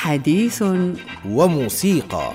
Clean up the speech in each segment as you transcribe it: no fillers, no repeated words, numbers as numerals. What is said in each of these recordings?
حديث وموسيقى.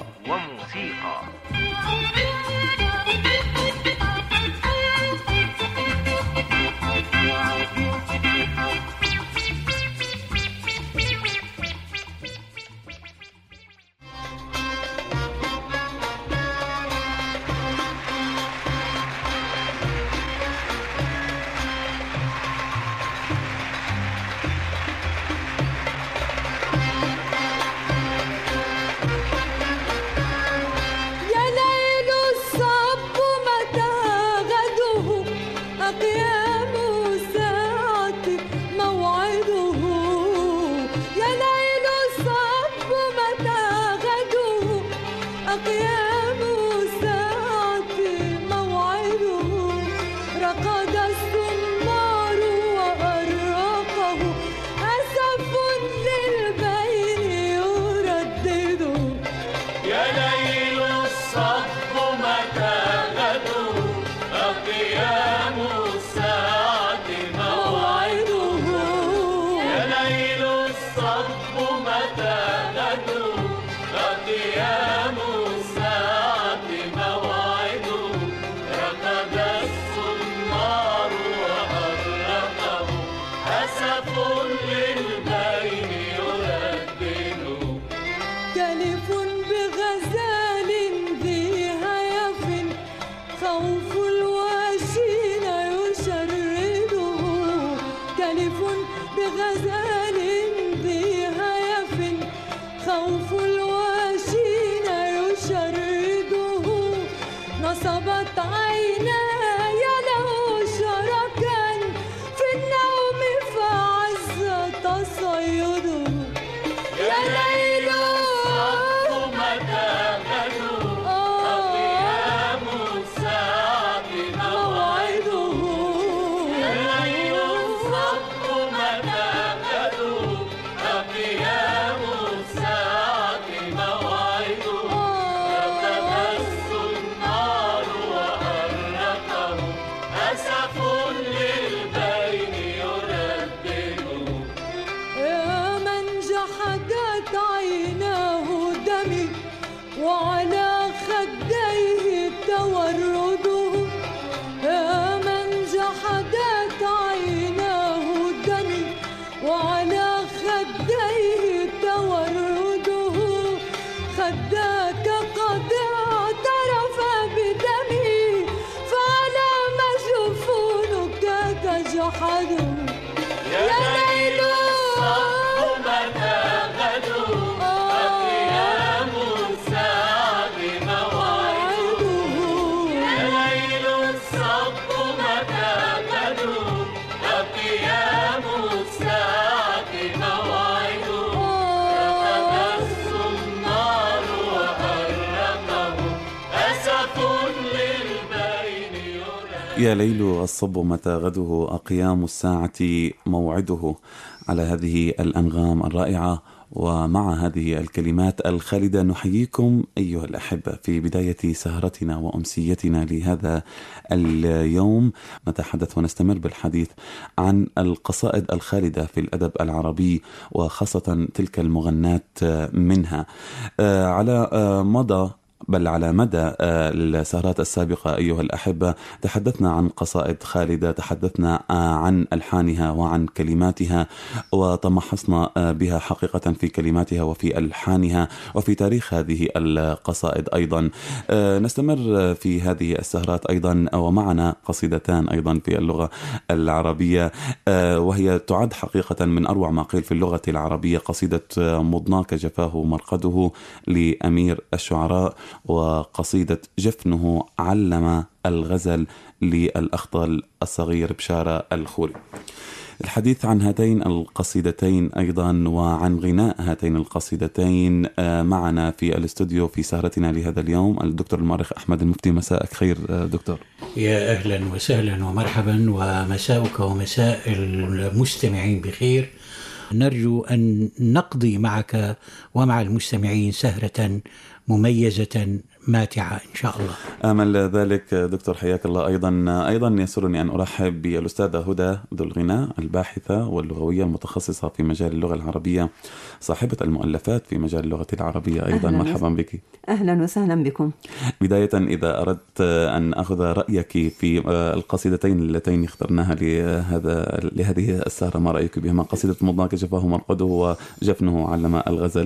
يا ليل الصب متى غده أقيام الساعة موعده. على هذه الأنغام الرائعة ومع هذه الكلمات الخالدة نحييكم أيها الأحبة في بداية سهرتنا وأمسيتنا لهذا اليوم. نتحدث ونستمر بالحديث عن القصائد الخالدة في الأدب العربي وخاصة تلك المغنات منها. على مدى السهرات السابقة أيها الأحبة تحدثنا عن قصائد خالدة، تحدثنا عن ألحانها وعن كلماتها وتمحصنا بها حقيقة في كلماتها وفي ألحانها وفي تاريخ هذه القصائد أيضا. نستمر في هذه السهرات أيضا ومعنا قصيدتان أيضا في اللغة العربية، وهي تعد حقيقة من أروع ما قيل في اللغة العربية، قصيدة مضناك جفاه مرقده لأمير الشعراء، وقصيدة جفنه علم الغزل للأخطل الصغير بشارة الخوري. الحديث عن هاتين القصيدتين أيضا وعن غناء هاتين القصيدتين معنا في الاستوديو في سهرتنا لهذا اليوم الدكتور المؤرخ أحمد المفتي. مساءك خير دكتور. يا أهلا وسهلا ومرحبا، ومساءك ومساء المستمعين بخير. نرجو أن نقضي معك ومع المستمعين سهرة مميزة ماتعة إن شاء الله. آمل ذلك دكتور، حياك الله. أيضا يسرني أن أرحب بالأستاذة هدى ذو الغنى، الباحثة واللغوية المتخصصة في مجال اللغة العربية، صاحبة المؤلفات في مجال اللغة العربية أيضا. مرحبا بك. أهلا وسهلا بكم. بداية، إذا أردت أن أخذ رأيك في القصيدتين اللتين اخترناها لهذه السهرة، ما رأيك بهما؟ قصيدة مضناك جفاه مرقده وجفنه علم الغزل،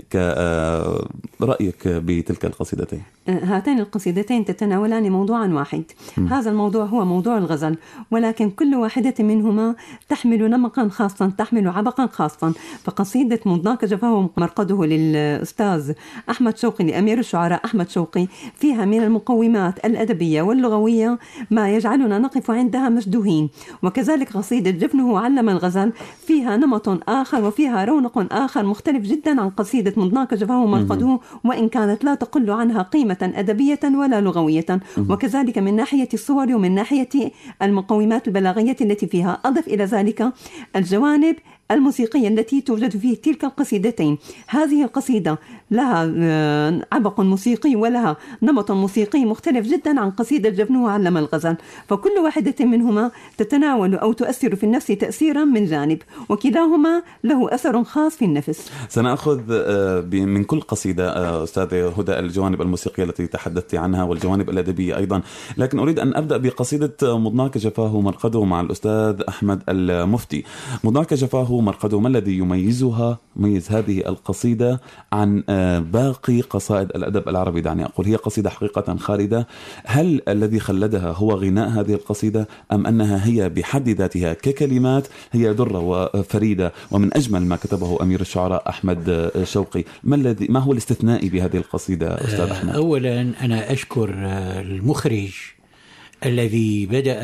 رأيك بتلك القصيدتين؟ هاتين القصيدتين تتناولان موضوعا واحد. هذا الموضوع هو موضوع الغزل، ولكن كل واحدة منهما تحمل نمقا خاصا، تحمل عبقا خاصا. فقصيدة مضناك جفاه مرقده للأستاذ أحمد شوقي، لأمير الشعراء أحمد شوقي، فيها من المقومات الأدبية واللغوية ما يجعلنا نقف عندها مشدوهين. وكذلك قصيدة جفنه علم الغزل فيها نمط آخر وفيها رونق آخر مختلف جدا عن قصيدة مضناك جفاه مرقده، وإن كانت لا تقل عنها قيمة أدبية ولا لغوية. وكذلك من ناحية الصور ومن ناحية المقومات البلاغية التي فيها. أضف إلى ذلك الجوانب الموسيقية التي توجد في تلك القصيدتين. هذه القصيدة لها عبق موسيقي ولها نمط موسيقي مختلف جدا عن قصيدة جفنه علم الغزل، فكل واحدة منهما تتناول أو تؤثر في النفس تأثيرا من جانب، وكلاهما له أثر خاص في النفس. سنأخذ من كل قصيدة أستاذة هدى الجوانب الموسيقية التي تحدثت عنها والجوانب الأدبية أيضا، لكن أريد أن أبدأ بقصيدة مضناك جفاه مرقده مع الأستاذ أحمد المفتي. مضناك جفاه مرقده، ما الذي يميز هذه القصيدة عن باقي قصائد الأدب العربي؟ دعني أقول هي قصيدة حقيقة خالدة. هل الذي خلدها هو غناء هذه القصيدة، أم أنها هي بحد ذاتها ككلمات هي درة وفريدة ومن أجمل ما كتبه أمير الشعراء أحمد شوقي؟ ما هو الاستثنائي بهذه القصيدة أستاذ أحمد؟ أولا أنا أشكر المخرج الذي بدأ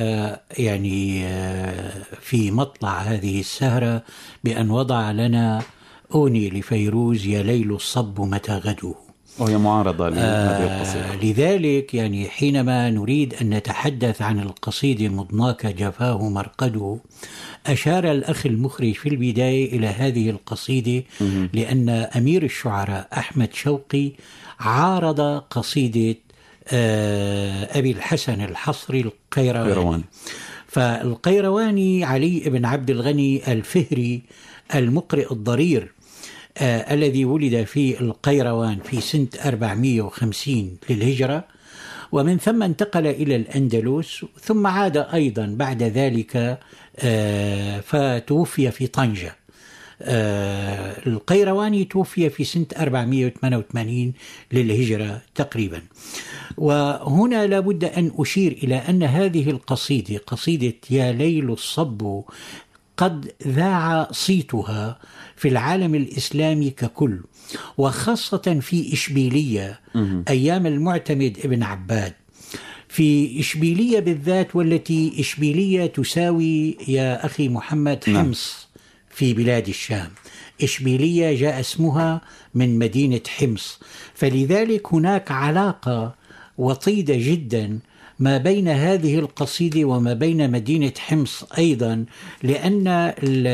في مطلع هذه السهرة بأن وضع لنا أغني لفيروز يا ليل الصب متى غدوه، وهي معارضة لهذه القصيدة. لذلك حينما نريد أن نتحدث عن القصيدة مضناك جفاه مرقده، أشار الأخ المخرج في البداية إلى هذه القصيدة لأن أمير الشعراء أحمد شوقي عارض قصيدة أبي الحسن الحصري القيرواني. فالقيرواني علي بن عبد الغني الفهري المقرئ الضرير الذي ولد في القيروان في سنة 450 للهجرة، ومن ثم انتقل إلى الأندلس، ثم عاد أيضا بعد ذلك فتوفي في طنجة. القيرواني توفي في سنة 488 للهجرة تقريبا. وهنا لابد أن أشير إلى أن هذه القصيدة، قصيدة يا ليل الصب، قد ذاع صيتها في العالم الإسلامي ككل، وخاصة في إشبيلية أيام المعتمد ابن عباد، في إشبيلية بالذات، والتي إشبيلية تساوي يا أخي محمد حمص في بلاد الشام. إشبيلية جاء اسمها من مدينة حمص، فلذلك هناك علاقة وطيدة جدا ما بين هذه القصيدة وما بين مدينة حمص أيضا، لأن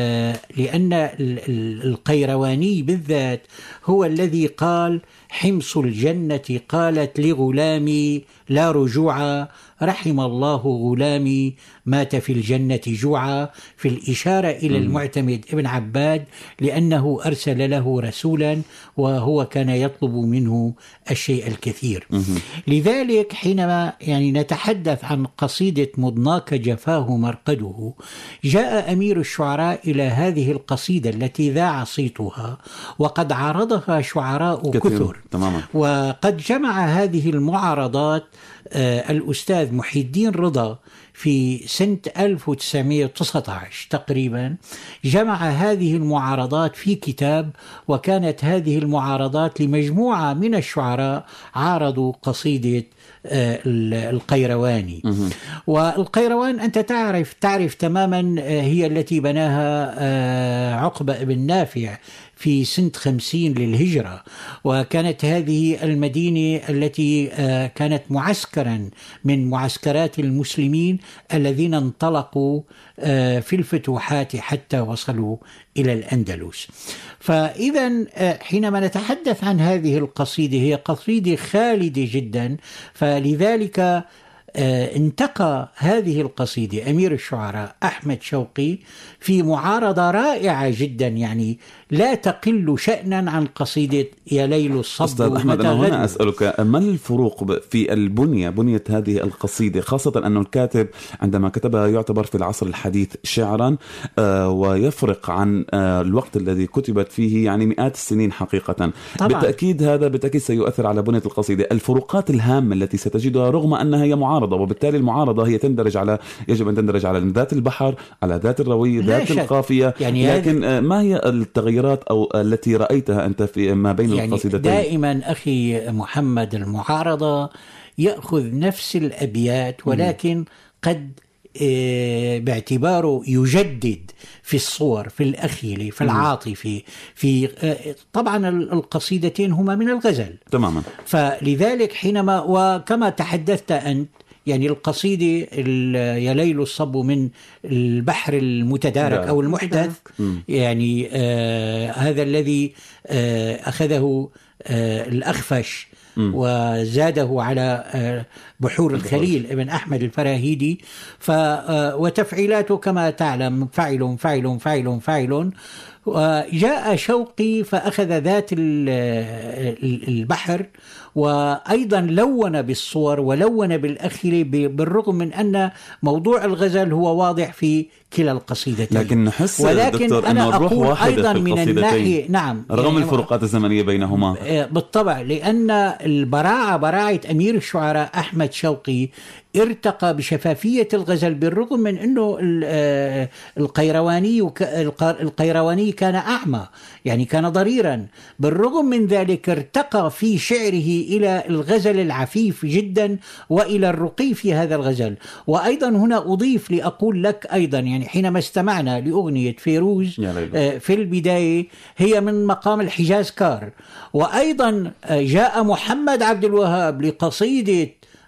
القيرواني بالذات هو الذي قال حمص الجنة قالت لغلامي لا رجوعا، رحم الله غلامي مات في الجنة جوعا، في الإشارة إلى المعتمد ابن عباد، لأنه أرسل له رسولا وهو كان يطلب منه الشيء الكثير. لذلك حينما نتحدث عن قصيدة مضناك جفاه مرقده، جاء أمير الشعراء إلى هذه القصيدة التي ذاع صيتها وقد عارضها شعراء كثر تماما. وقد جمع هذه المعارضات الأستاذ محي الدين رضا في سنة 1919 تقريبا، جمع هذه المعارضات في كتاب، وكانت هذه المعارضات لمجموعة من الشعراء عارضوا قصيدة القيرواني. والقيروان أنت تعرف تماما هي التي بناها عقبة بن نافع في سنة 50 للهجرة، وكانت هذه المدينة التي كانت معسكرا من معسكرات المسلمين الذين انطلقوا في الفتوحات حتى وصلوا إلى الأندلس. فإذا حينما نتحدث عن هذه القصيدة، هي قصيدة خالدة جدا، فلذلك انتقى هذه القصيدة أمير الشعراء أحمد شوقي في معارضة رائعة جدا، يعني لا تقل شأنا عن قصيدة يا ليل الصب. أستاذ أحمد، أنا هنا أسألك ما الفروق في بنية هذه القصيدة، خاصة أن الكاتب عندما كتبها يعتبر في العصر الحديث شعرا ويفرق عن الوقت الذي كتبت فيه يعني مئات السنين حقيقة. طبعا. بالتأكيد سيؤثر على بنية القصيدة. الفروقات الهامة التي ستجدها رغم أنها هي معارضة، وبالتالي المعارضة هي يجب أن تندرج على ذات البحر، على ذات الروي، ذات القافية، يعني لكن ما هي التغيرات أو التي رأيتها أنت في ما بين يعني القصيدتين؟ دائما أخي محمد المعارضة يأخذ نفس الأبيات، ولكن قد باعتباره يجدد في الصور، في الأخيلة، في العاطفة، في طبعا القصيدتين هما من الغزل تماما. فلذلك حينما وكما تحدثت أنت، يعني القصيدة يا ليل الصب من البحر المتدارك أو المحدث، يعني هذا الذي أخذه الأخفش وزاده على بحور الخليل ابن أحمد الفراهيدي. وتفعيلاته كما تعلم فعل فعل فعل فعل. وجاء شوقي فأخذ ذات البحر، وأيضا لون بالصور ولون بالأخيل، بالرغم من أن موضوع الغزل هو واضح في كلا القصيدتين، لكن نحس ولكن أنا أقول أيضا من الناحية نعم رغم يعني الفروقات الزمنية بينهما بالطبع، لأن براعة أمير الشعراء أحمد شوقي ارتقى بشفافية الغزل، بالرغم من أنه القيرواني كان أعمى، يعني كان ضريرا، بالرغم من ذلك ارتقى في شعره إلى الغزل العفيف جدا وإلى الرقي في هذا الغزل. وأيضا هنا أضيف لأقول لك أيضا، يعني حينما استمعنا لأغنية فيروز في البداية هي من مقام الحجاز كار، وأيضا جاء محمد عبد الوهاب لقصيدة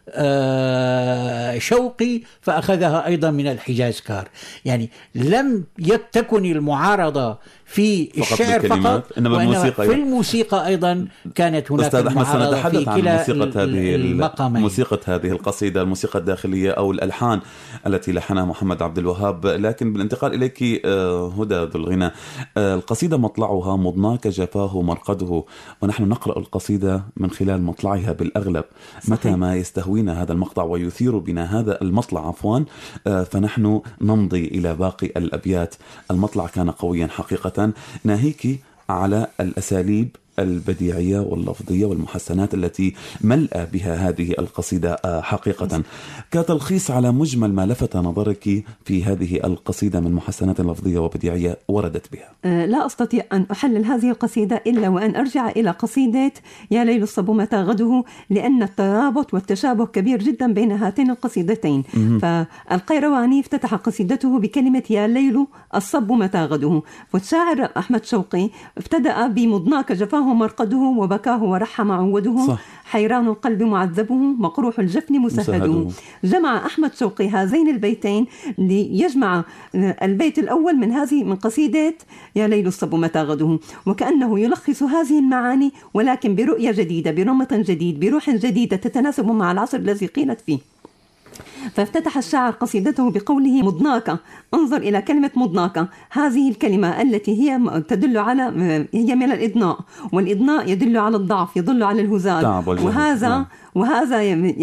شوقي فأخذها أيضا من الحجاز كار. يعني لم تكن المعارضة في الشعر فقط، وإنما في الموسيقى أيضا كانت هناك المعارضة في كلا موسيقى هذه القصيدة، الموسيقى الداخلية أو الألحان التي لحنها محمد عبد الوهاب. لكن بالانتقال إليك هدى ذو الغنى، القصيدة مطلعها مضناك جفاه مرقده، ونحن نقرأ القصيدة من خلال مطلعها بالأغلب. صحيح. متى ما يستهوينا هذا المقطع ويثير بنا هذا المطلع فنحن نمضي إلى باقي الأبيات. المطلع كان قويا حقيقة، ناهيك على الأساليب البديعية واللفظية والمحسنات التي ملأ بها هذه القصيدة حقيقة. كتلخيص على مجمل ما لفت نظرك في هذه القصيدة من محسنات لفظية وبديعية وردت بها. لا أستطيع أن أحلل هذه القصيدة إلا وأن أرجع إلى قصيدة يا ليل الصب متى غده، لأن الترابط والتشابه كبير جدا بين هاتين القصيدتين. فالقيرواني افتتح قصيدته بكلمة يا ليل الصب متى غده، والشاعر أحمد شوقي ابتدأ بمضناك جفاه مرقده وبكاه ورحم عوده. صح. حيران القلب معذبه مقروح الجفن مسهده. جمع أحمد شوقي هذين البيتين ليجمع البيت الأول من قصيدة يا ليل الصب متى غده، وكأنه يلخص هذه المعاني ولكن برؤية جديدة، برمط جديد، بروح جديدة تتناسب مع العصر الذي قيلت فيه. فافتتح الشاعر قصيدته بقوله مضناك. انظر إلى كلمة مضناك، هذه الكلمة التي هي من الإضناء، والإضناء يدل على الضعف، يدل على الهزال، وهذا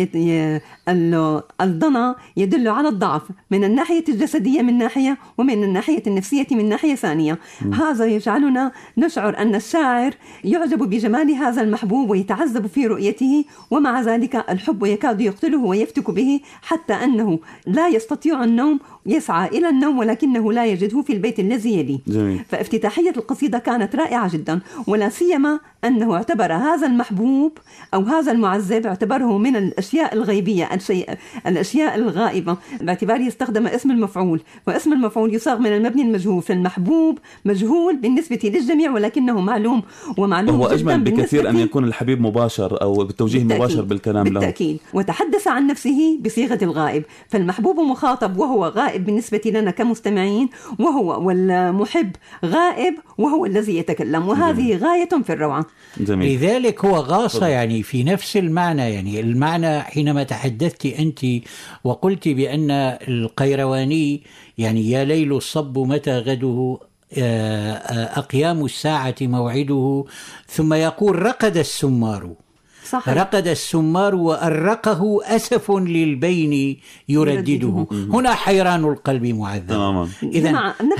الضنا يدل على الضعف من الناحية الجسدية من ناحية، ومن الناحية النفسية من ناحية ثانية. هذا يجعلنا نشعر أن الشاعر يعجب بجمال هذا المحبوب ويتعذب في رؤيته، ومع ذلك الحب يكاد يقتله ويفتك به، حتى أنه لا يستطيع النوم يسعى إلى النوم ولكنه لا يجده في البيت الذي يليه. جميل. فافتتاحية القصيدة كانت رائعة جدا، ولا سيما أنه اعتبر هذا المحبوب أو هذا المعذب اعتبره من الأشياء الغيبية، الأشياء الغائبة، باعتباره استخدم اسم المفعول، واسم المفعول يصاغ من المبني المجهول، فالمحبوب مجهول بالنسبة للجميع ولكنه معلوم، ومعلوم هو أجمل بكثير أن بالنسبة يكون الحبيب مباشر أو بالتوجيه مباشر بالكلام له. بالتأكيد. وتحدث عن نفسه بصيغة الغائب، فالمحبوب مخاطب وهو غائب بالنسبة لنا كمستمعين، والمحب غائب وهو الذي يتكلم، وهذه غاية في الروعة. جميل. لذلك هو غاص يعني في نفس المعنى، يعني المعنى حينما تحدثت أنت وقلت بأن القيرواني يعني يا ليل الصب متى غده أقيام الساعة موعده، ثم يقول رقد السمار. صحيح. رقد السمار وأرقه أسف للبين يردده. هنا حيران القلب معذب. إذن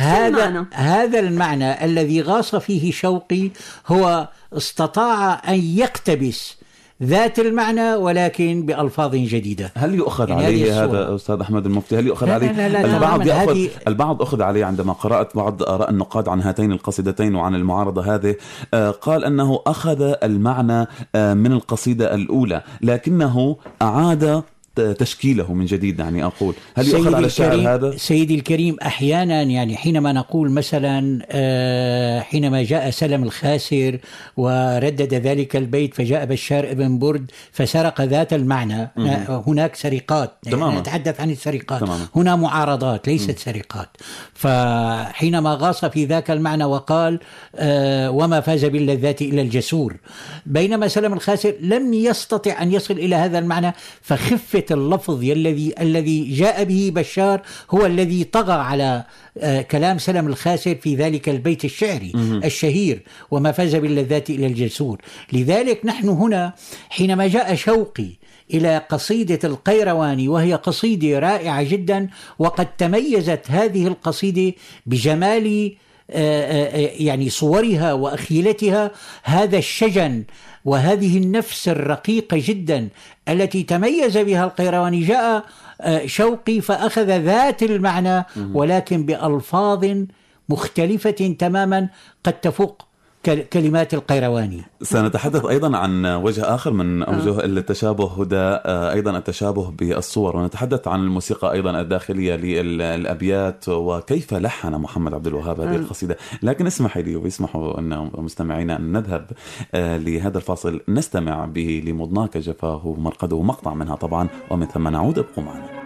هذا المعنى الذي غاص فيه شوقي هو استطاع أن يقتبس ذات المعنى ولكن بألفاظ جديدة. هل يؤخذ يعني عليه هذا أستاذ أحمد المفتي؟ هل يؤخذ عليه؟ البعض أخذ عليه عندما قرأت بعض آراء النقاد عن هاتين القصيدتين وعن المعارضة هذه، قال أنه أخذ المعنى من القصيدة الأولى لكنه أعاد تشكيله من جديد. يعني أقول هل يؤخذ على الشعر هذا؟ سيدي الكريم، أحيانا يعني حينما نقول مثلا حينما جاء سلم الخاسر وردد ذلك البيت فجاء بشار ابن برد فسرق ذات المعنى، هناك سرقات، نتحدث عن السرقات، هنا معارضات ليست سرقات. فحينما غاص في ذاك المعنى وقال وما فاز باللذات إلا الجسور، بينما سلم الخاسر لم يستطع أن يصل إلى هذا المعنى، فخفة اللفظ الذي جاء به بشار هو الذي طغى على كلام سلم الخاسر في ذلك البيت الشعري الشهير وما فاز باللذات إلى الجسور. لذلك نحن هنا حينما جاء شوقي إلى قصيدة القيرواني وهي قصيدة رائعة جدا، وقد تميزت هذه القصيدة بجمال يعني صورها وأخيلتها، هذا الشجن وهذه النفس الرقيقة جدا التي تميز بها القيرواني، جاء شوقي فأخذ ذات المعنى ولكن بألفاظ مختلفة تماما قد تفوق كلمات القيرواني. سنتحدث أيضا عن وجه آخر من أوجه التشابه، هدى أيضا التشابه بالصور، ونتحدث عن الموسيقى أيضا الداخلية للأبيات وكيف لحن محمد عبد الوهاب هذه القصيدة. لكن اسمحي لي ويسمحوا أن مستمعينا أن نذهب لهذا الفاصل نستمع به لمضناك جفاه مرقده، مقطع منها طبعا، ومن ثم نعود. ابقوا معنا.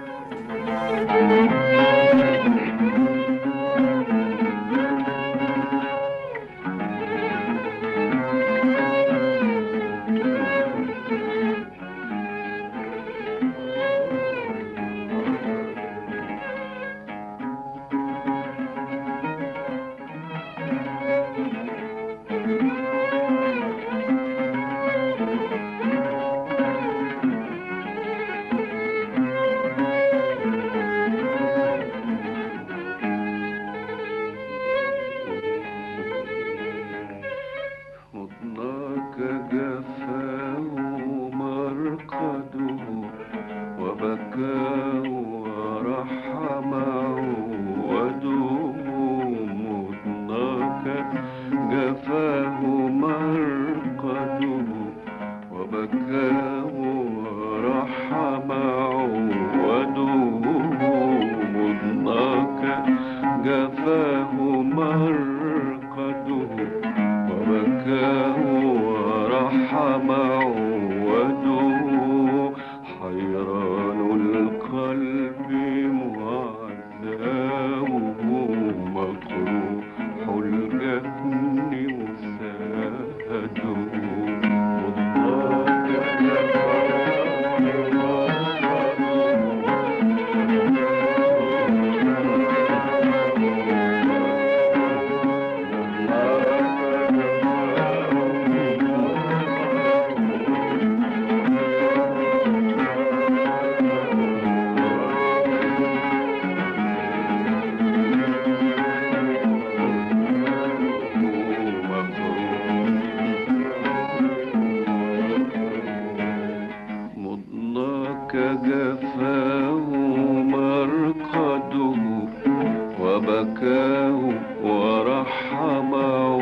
وبكاه ورحم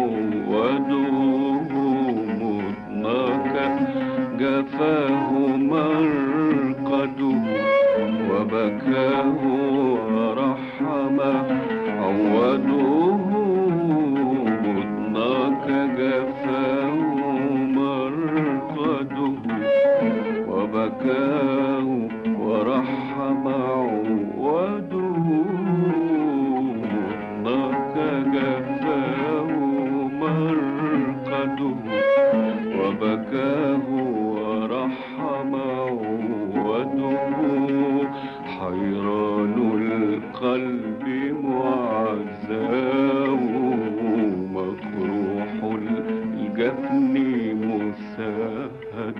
عوده مضناك جفاه مرقده وبكاه ورحم عوده مضناك جفاه مرقده وبكاه ورحم عوده مضناك جفاه مرقده وبكاه ورحم عوده حيران القلب معزاه مجروح الجفن مسهد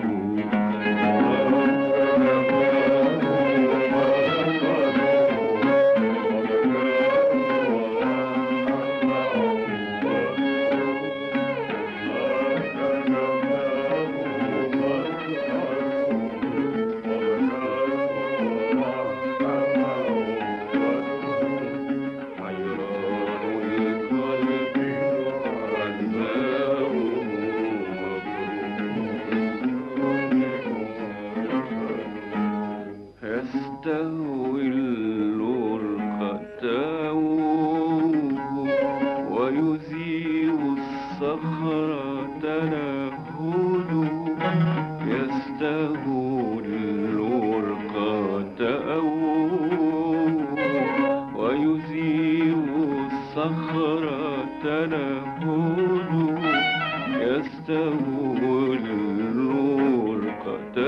يستهوي اللرق تاوه ويزيغ الصخر تنهده يستهوي اللرق تاوه ويزيغ الصخر تنهده يستهوي اللرق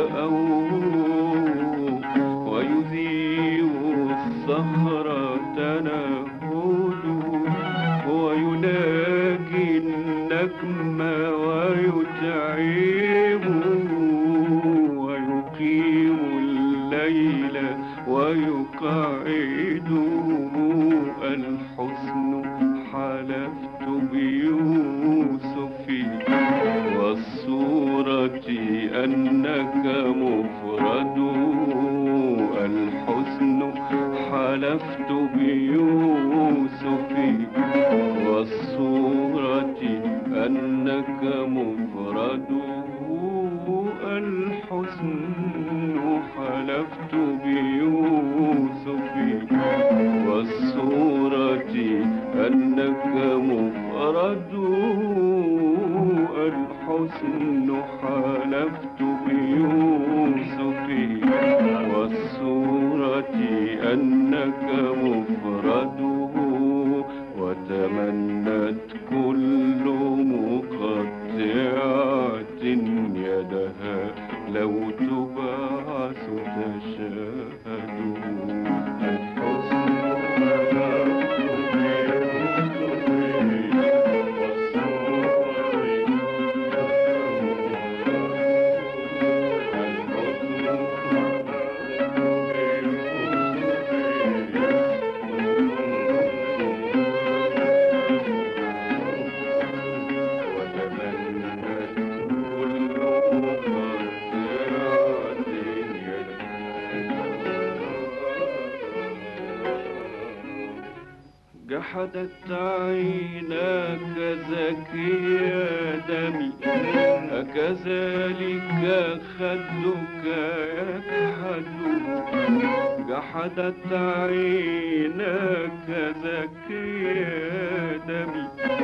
تاوه ويذيع الصخر تنهده ويناجي النجم ويتعبه ويقيم الليل ويقعده الحسن حلفت بيوسف والصورة أنك مفرد الحسن حلفت بيوسف والصورة أنك مفرد الحسن حلفت بيوسف والصورة أنك مفرد الحسن حلفت بيوسف والصورة أنك مفرده وتمنت كل مقطعة يدها لو تبعث تشهد الحسن حلفت جحدت عيناك زكي دمي أكذلك خدك يكحد جحدت عيناك زكي دمي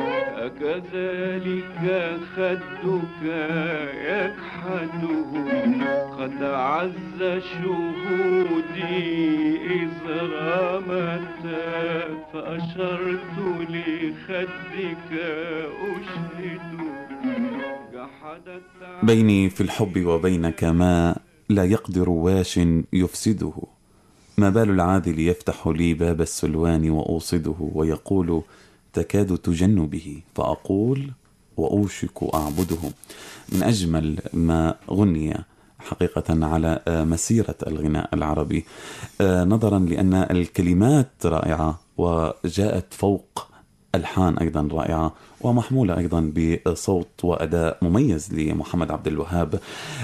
أكذلك خدك يكحد قد عز شهودي إذ رمت فأشرت لخدك أشهد بيني في الحب وبينك ما لا يقدر واش يفسده ما بال العاذل يفتح لي باب السلوان وأوصده ويقول تكاد تجن به فأقول وأوشك أعبده. من أجمل ما غني حقيقة على مسيرة الغناء العربي، نظرا لأن الكلمات رائعة وجاءت فوق ألحان أيضا رائعة ومحمولة أيضا بصوت وأداء مميز لمحمد عبد الوهاب.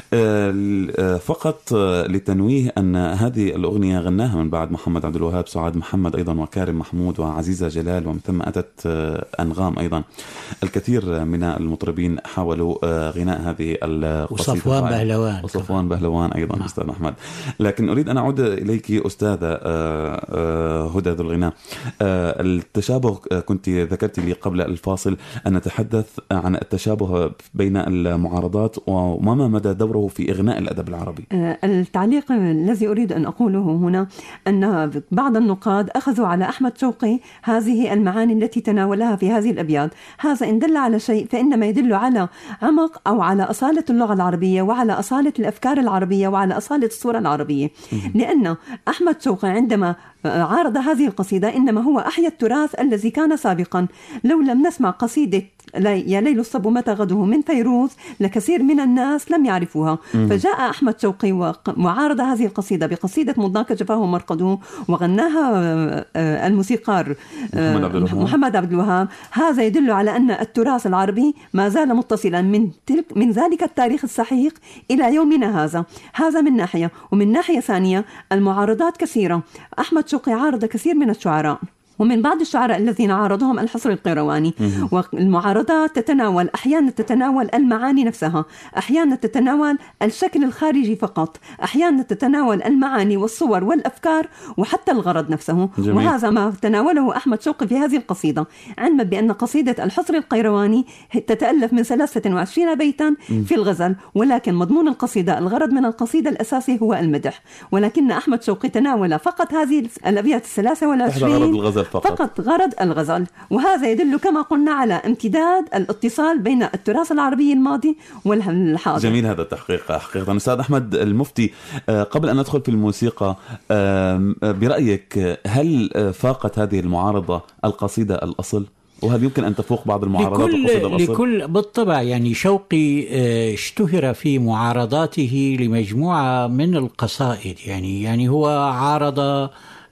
فقط لتنويه أن هذه الأغنية غناها من بعد محمد عبد الوهاب سعاد محمد أيضا وكارم محمود وعزيزة جلال، ومن ثم أتت أنغام أيضا. الكثير من المطربين حاولوا غناء هذه القصيدة، وصفوان بهلوان أيضا أستاذ أحمد. لكن أريد أن أعود إليك أستاذة هدى ذو الغناء. التشابه كنت ذكرت لي قبل الفاصل أن نتحدث عن التشابه بين المعارضات وما مدى دوره في إغناء الأدب العربي. التعليق الذي أريد أن أقوله هنا أن بعض النقاد أخذوا على أحمد شوقي هذه المعاني التي تناولها في هذه الأبيات. هذا إن دل على شيء فإنما يدل على عمق أو على أصالة اللغة العربية وعلى أصالة الأفكار العربية وعلى أصالة الصورة العربية. لأن أحمد شوقي عندما عارض هذه القصيدة إنما هو أحيا التراث الذي كان سابقا. لو لم نسمع قصيدة يا ليل الصب متى غدوه من فيروز لكثير من الناس لم يعرفوها. فجاء أحمد شوقي وعارض هذه القصيدة بقصيدة مضناك جفاه مرقده وغناها الموسيقار محمد عبد الوهاب. هذا يدل على أن التراث العربي ما زال متصلا من ذلك التاريخ السحيق إلى يومنا هذا من ناحية. ومن ناحية ثانية المعارضات كثيرة. أحمد شوقي عارض كثير من الشعراء، ومن بعض الشعراء الذين عارضهم الحصر القيرواني. والمعارضات أحيانا تتناول المعاني نفسها، أحيانا تتناول الشكل الخارجي فقط، أحيانا تتناول المعاني والصور والأفكار وحتى الغرض نفسه. جميل. وهذا ما تناوله أحمد شوقي في هذه القصيدة، علما بأن قصيدة الحصر القيرواني تتألف من 23 بيتا في الغزل، ولكن مضمون القصيدة الغرض من القصيدة الأساسي هو المدح. ولكن أحمد شوقي تناول فقط هذه الأبيات 23 فقط غرض الغزل. وهذا يدل كما قلنا على امتداد الاتصال بين التراث العربي الماضي والحاضر. جميل هذا التحقيق حقيقة. أستاذ أحمد المفتي، قبل أن ندخل في الموسيقى، برأيك هل فاقت هذه المعارضة القصيدة الأصل؟ وهل يمكن أن تفوق بعض المعارضات القصيدة الأصل؟ بالطبع. يعني شوقي اشتهر في معارضاته لمجموعة من القصائد. يعني هو عارض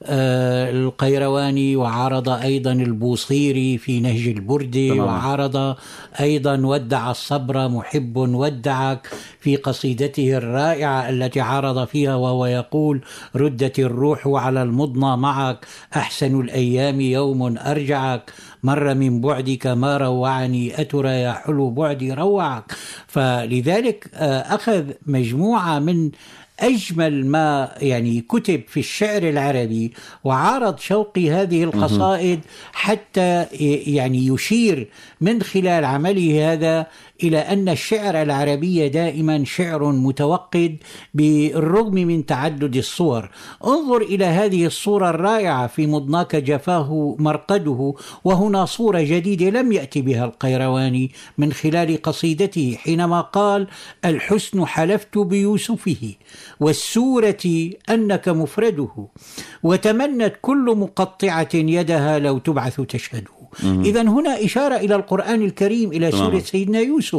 القيرواني، وعارض أيضا البوصيري في نهج البردي، وعارض أيضا ودع الصبر محب ودعك في قصيدته الرائعة التي عارض فيها وهو يقول: ردت الروح على المضنى معك، أحسن الأيام يوم أرجعك، مر من بعدك ما روعني، أترى يا حلو بعدي روعك. فلذلك أخذ مجموعة من أجمل ما يعني كتب في الشعر العربي وعارض شوقي هذه القصائد، حتى يعني يشير من خلال عمله هذا إلى أن الشعر العربي دائما شعر متوقد بالرغم من تعدد الصور. انظر إلى هذه الصورة الرائعة في مضناك جفاه مرقده، وهنا صورة جديدة لم يأتي بها القيرواني من خلال قصيدته حينما قال: الحسن حلفت بيوسفه والسورة أنك مفرده، وتمنت كل مقطعة يدها لو تبعث تشهده. إذن هنا إشارة إلى القرآن الكريم، إلى سورة سيدنا يوسف.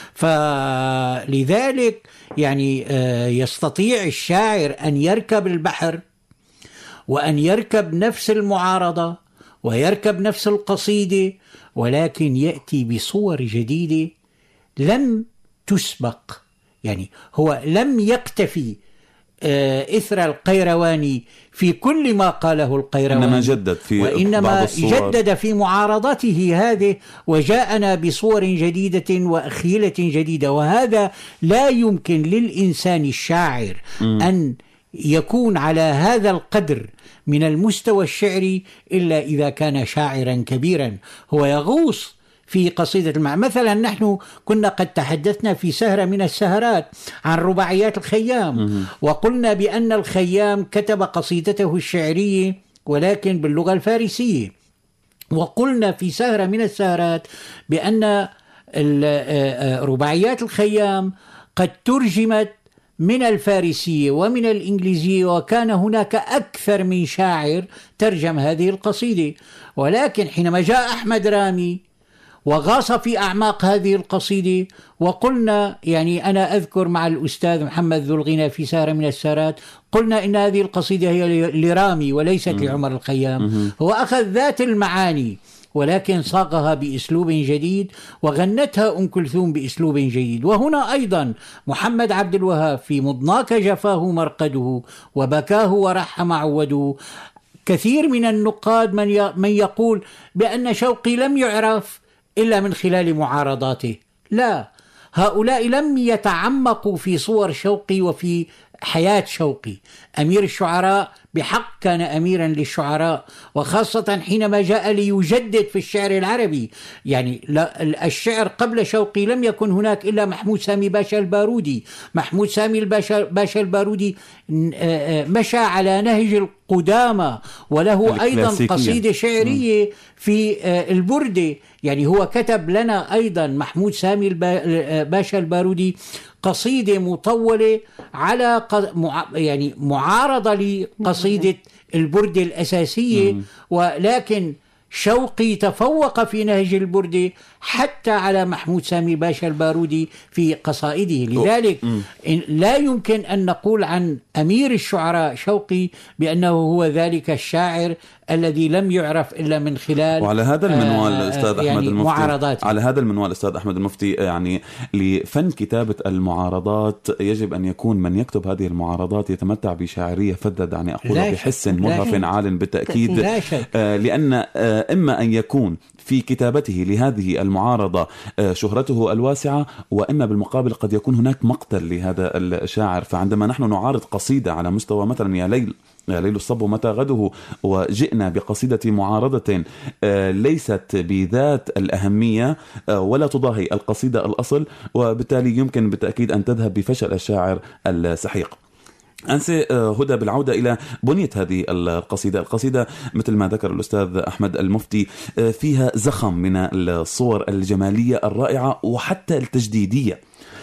فلذلك يعني يستطيع الشاعر أن يركب البحر وأن يركب نفس المعارضة ويركب نفس القصيدة، ولكن يأتي بصور جديدة لم تسبق. يعني هو لم يكتفي إثر القيرواني في كل ما قاله القيرواني، وإنما جدد في معارضته هذه وجاءنا بصور جديدة وأخيلة جديدة. وهذا لا يمكن للإنسان الشاعر أن يكون على هذا القدر من المستوى الشعري إلا إذا كان شاعرا كبيرا. هو يغوص في قصيدة مثلا نحن كنا قد تحدثنا في سهرة من السهرات عن رباعيات الخيام، وقلنا بأن الخيام كتب قصيدته الشعرية ولكن باللغة الفارسية. وقلنا في سهرة من السهرات بأن رباعيات الخيام قد ترجمت من الفارسية ومن الإنجليزية، وكان هناك أكثر من شاعر ترجم هذه القصيدة. ولكن حينما جاء أحمد رامي وغاص في أعماق هذه القصيدة، وقلنا يعني أنا أذكر مع الأستاذ محمد ذو الغناء في سهرة من السهرات قلنا إن هذه القصيدة هي لرامي وليست لعمر الخيام. هو أخذ ذات المعاني ولكن صاغها بأسلوب جديد وغنتها أم كلثوم بأسلوب جديد. وهنا أيضا محمد عبد الوهاب في مضناك جفاه مرقده وبكاه ورح معوده. كثير من النقاد من يقول بأن شوقي لم يعرف إلا من خلال معارضاته. لا، هؤلاء لم يتعمقوا في صور شوقي وفي حياة شوقي. أمير الشعراء بحق كان أميرا للشعراء، وخاصة حينما جاء ليجدد في الشعر العربي. يعني الشعر قبل شوقي لم يكن هناك إلا محمود سامي باشا البارودي. محمود سامي باشا البارودي مشى على نهج القدامى، وله أيضا قصيدة شعرية في البردة. يعني هو كتب لنا أيضا محمود سامي باشا البارودي قصيدة مطولة على يعني معارضة لقصيدة البردة الأساسية. ولكن شوقي تفوق في نهج البردة حتى على محمود سامي باشا البارودي في قصائده. لذلك لا يمكن أن نقول عن أمير الشعراء شوقي بأنه هو ذلك الشاعر الذي لم يعرف إلا من خلال. وعلى هذا المنوال أستاذ يعني أحمد المفتي، معارضات. على هذا المنوال أستاذ أحمد المفتي، يعني لفن كتابة المعارضات يجب أن يكون من يكتب هذه المعارضات يتمتع بشاعرية فذة، يعني أقول بحس مرهف عال بالتأكيد. لأن إما أن يكون في كتابته لهذه المعارضة شهرته الواسعة، وإما بالمقابل قد يكون هناك مقتل لهذا الشاعر. فعندما نحن نعارض قصيدة على مستوى مثلا يا ليل الصب متى غده، وجئنا بقصيدة معارضة ليست بذات الأهمية ولا تضاهي القصيدة الأصل، وبالتالي يمكن بالتأكيد أن تذهب بفشل الشاعر السحيق. أنسي هدى، بالعودة إلى بنية هذه القصيدة مثل ما ذكر الأستاذ أحمد المفتي فيها زخم من الصور الجمالية الرائعة وحتى التجديدية.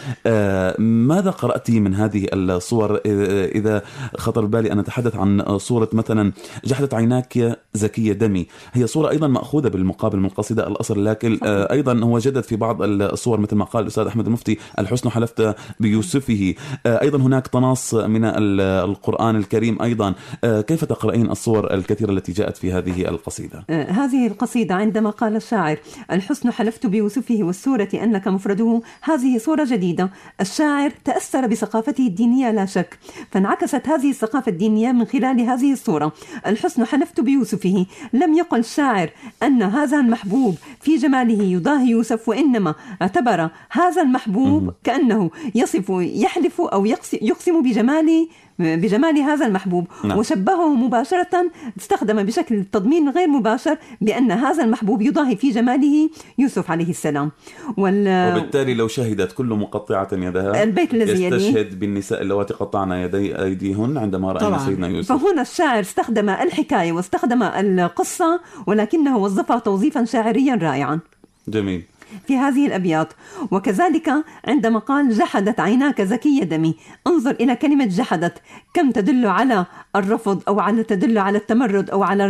ماذا قرأتي من هذه الصور؟ إذا خطر بالي أن أتحدث عن صورة مثلا جحدت عيناك زكية دمي، هي صورة أيضا مأخوذة بالمقابل من قصيدة الأصل، لكن أيضا هو جدد في بعض الصور مثل ما قال الأستاذ أحمد المفتي الحسن حلفت بيوسفه. أيضا هناك تناص من القرآن الكريم أيضا. كيف تقرأين الصور الكثيرة التي جاءت في هذه القصيدة؟ هذه القصيدة عندما قال الشاعر الحسن حلفت بيوسفه والسورة أنك مفرده، هذه صورة جديدة. الشاعر تأثر بثقافته الدينية لا شك، فانعكست هذه الثقافة الدينية من خلال هذه الصورة. الحسن حلفت بيوسفه، لم يقل الشاعر أن هذا المحبوب في جماله يضاهي يوسف، وإنما اعتبر هذا المحبوب كأنه يحلف أو يقسم بجمال هذا المحبوب. نعم. وشبهه مباشرة، استخدم بشكل تضمين غير مباشر بأن هذا المحبوب يضاهي في جماله يوسف عليه السلام. وبالتالي لو شهدت كل مقطعة يدها البيت الذي يستشهد بالنساء اللواتي قطعن أيديهن عندما رأينا سيدنا يوسف. فهنا الشاعر استخدم الحكاية واستخدم القصة، ولكنه وظفها توظيفا شاعريا رائعا. جميل. في هذه الأبيات. وكذلك عندما قال جحدت عيناك زكية دمي، انظر إلى كلمة جحدت كم تدل على الرفض أو تدل على التمرد أو على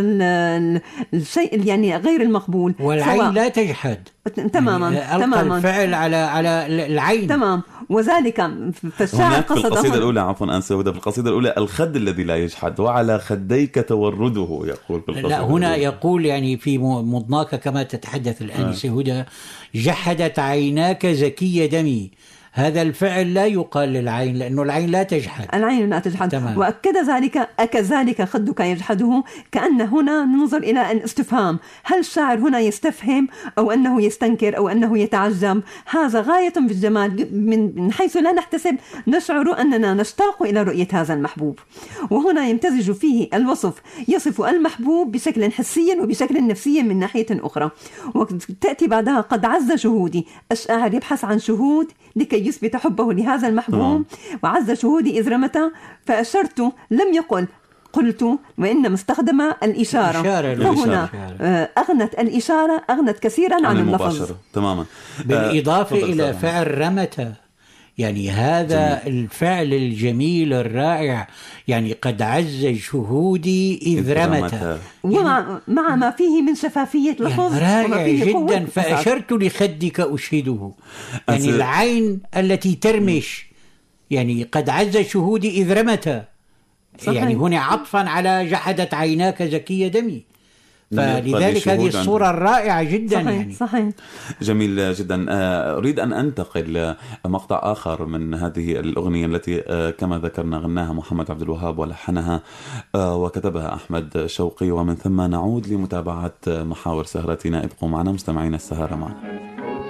الشيء يعني غير المقبول. والعين لا تجحد تماما. يعني تماما الفعل على العين. تمام. وذلك فالشاعر قصد في القصيدة الأولى، عفوا أنسى هدى، في القصيدة الأولى الخد الذي لا يجحد وعلى خديك تورده يقول في القصيدة. لا، هنا يقول يعني في مضناك كما تتحدث الآن هدى جحدت عيناك زكية دمي. هذا الفعل لا يقال للعين لأنه العين لا تجحد. العين لا تجحد. تمام. وأكد ذلك أكذلك خدك يجحده، كأن هنا ننظر إلى الاستفهام. هل الشاعر هنا يستفهم أو أنه يستنكر أو أنه يتعجب؟ هذا غاية في الجمال من حيث لا نحتسب نشعر أننا نشتاق إلى رؤية هذا المحبوب. وهنا يمتزج فيه الوصف، يصف المحبوب بشكل حسي وبشكل نفسي من ناحية أخرى. وتأتي بعدها قد عز شهودي. الشاعر يبحث عن شهود لكي يثبت حبه لهذا المحبوب. وعز شهودي إذ رمته، فأشرت لم يقل قلت، وإنما استخدم الإشارة. فهنا أغنت الإشارة أغنت كثيرا عن اللفظ. تماما. بالإضافة إلى فعل رمته، يعني هذا جميل. الفعل الجميل الرائع، يعني قد عز شهودي إذ رمته، مع ما فيه من شفافية لفظ يعني رائع جدا. فأشرت لخدك أشهده، يعني العين التي ترمش، يعني قد عز شهودي إذ رمته، يعني هنا عطفا على جحدت عيناك زكية دمي. فلذلك هذه الصورة الرائعة جدا. صحيح يعني صحيح. جميل جدا. أريد أن أنتقل مقطع آخر من هذه الأغنية التي كما ذكرنا غناها محمد عبد الوهاب ولحنها وكتبها أحمد شوقي، ومن ثم نعود لمتابعة محاور سهرتنا. ابقوا معنا مستمعين السهرة معنا.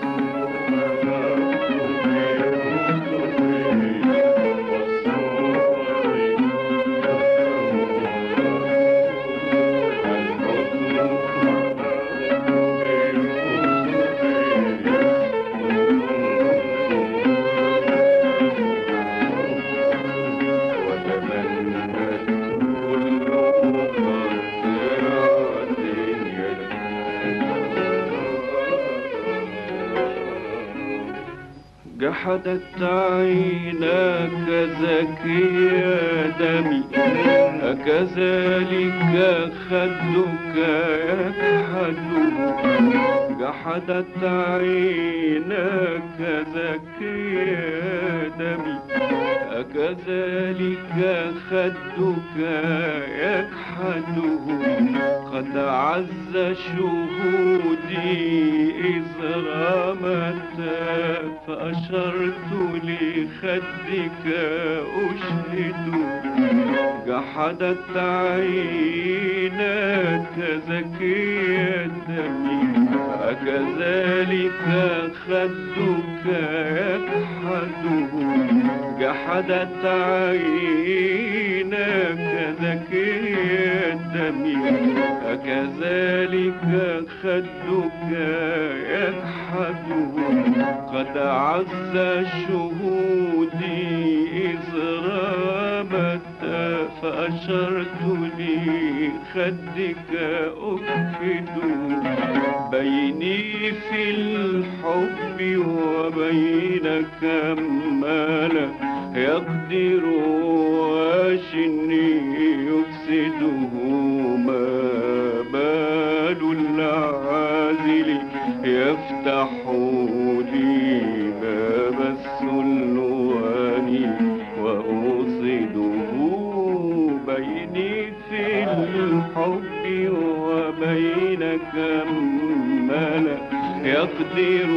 جحدت عيناك زكي دمي، أكذلك خدك يكحد. جحدت عيناك زكي دمي، أكذلك خدك يكحد. قد عز شهودي إذ رمت، فأشرت لخدك أشهد. جحدت عيناك زكي دمي، أكذلك خدك يكحد. جحدت عيناك زكي دمي، أكذلك خدك يكحد. قد عز شهودي إذ رمت، فأشرت لخدك أكد. بيني في الحب وبينك ما لا يقدر واشني يفسده. ما بال العازل يفتح لي باب السلوان وأوصده. بيني في الحب وبينك ما لا يقدر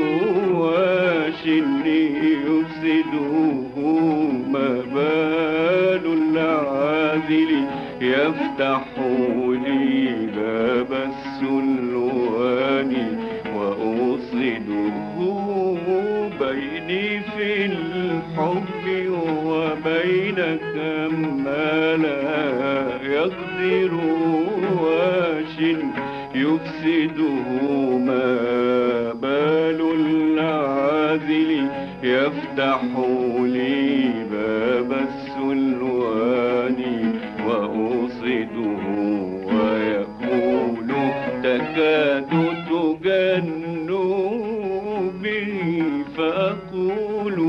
واشني يفسده. ما بال العازل يفتح لي باب السلوان وأوصده. بيني في الحب وبينك ما لا يقدر واشن يفسده. ما بال العازل يفتح لي باب السلوان وأوصده. ويقول تكاد تجن به، فأقول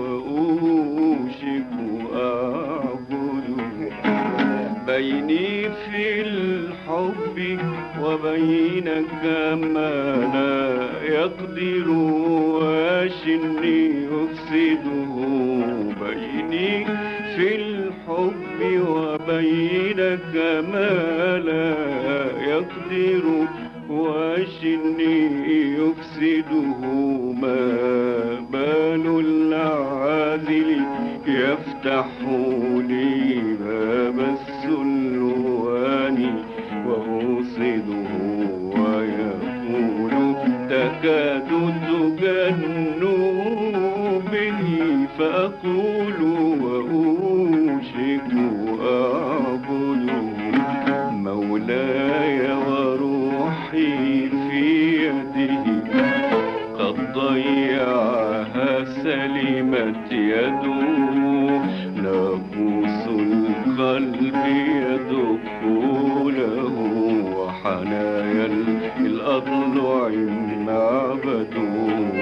وأوشك أعبده. بيني في الحب وبينك ما لا يقدر واشني يفسده. بيني في الحب وبينك ما لا يقدر واشني يفسده. ما بال العازل يفتح لي باب السلوان وأوصده. ويقول تكاد تجن به، فأقول وأوشك أعبده. مولاي وروحي في يده، قد ضيعها سلمت يده. ناقوس القلب يدق له، وحنايا الأضلع معبده.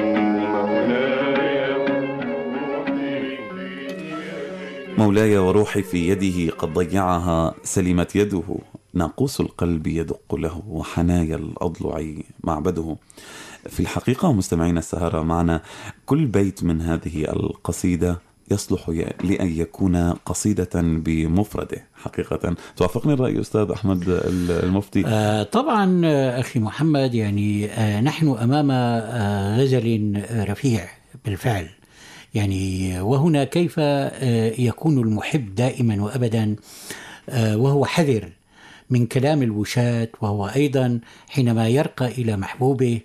مولاي وروحي في يده، قد ضيعها سلمت يده. ناقوس القلب يدق له، وحنايا الأضلع معبده. في الحقيقة مستمعين السهرة معنا، كل بيت من هذه القصيدة يصلح لأن يكون قصيدة بمفرده حقيقة. توافقني الرأي أستاذ أحمد المفتي؟ طبعا أخي محمد، يعني نحن أمام غزل رفيع بالفعل، يعني وهنا كيف يكون المحب دائما وأبدا وهو حذر من كلام الوشاة، وهو أيضا حينما يرقى إلى محبوبه.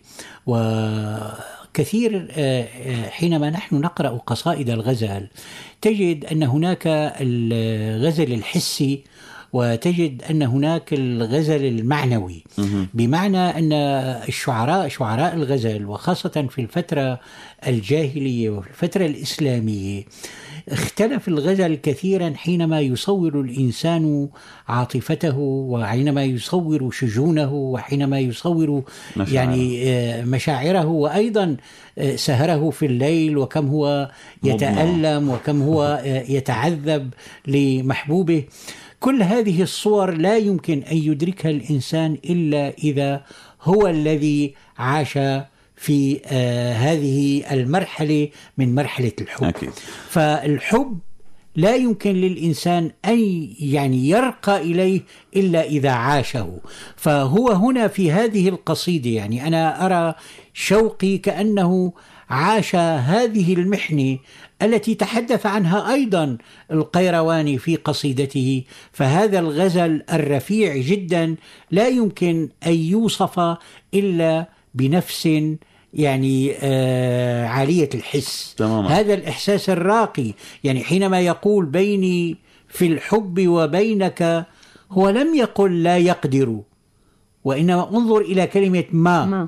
وكثير حينما نحن نقرأ قصائد الغزل تجد أن هناك الغزل الحسي وتجد أن هناك الغزل المعنوي، بمعنى أن شعراء الغزل وخاصة في الفترة الجاهلية وفي الفترة الإسلامية اختلف الغزل كثيرا حينما يصور الإنسان عاطفته، وحينما يصور شجونه، وحينما يصور يعني مشاعره، وأيضا سهره في الليل وكم هو يتألم وكم هو يتعذب لمحبوبه. كل هذه الصور لا يمكن أن يدركها الإنسان إلا إذا هو الذي عاش في هذه المرحلة من مرحلة الحب. أكيد. فالحب لا يمكن للإنسان أن يعني يرقى إليه إلا إذا عاشه. فهو هنا في هذه القصيدة يعني أنا أرى شوقي كأنه عاش هذه المحنة التي تحدث عنها أيضا القيرواني في قصيدته. فهذا الغزل الرفيع جدا لا يمكن أن يوصف إلا بنفس يعني عالية الحس. تماما. هذا الإحساس الراقي، يعني حينما يقول بيني في الحب وبينك، هو لم يقل لا يقدر، وإنما انظر إلى كلمة ما.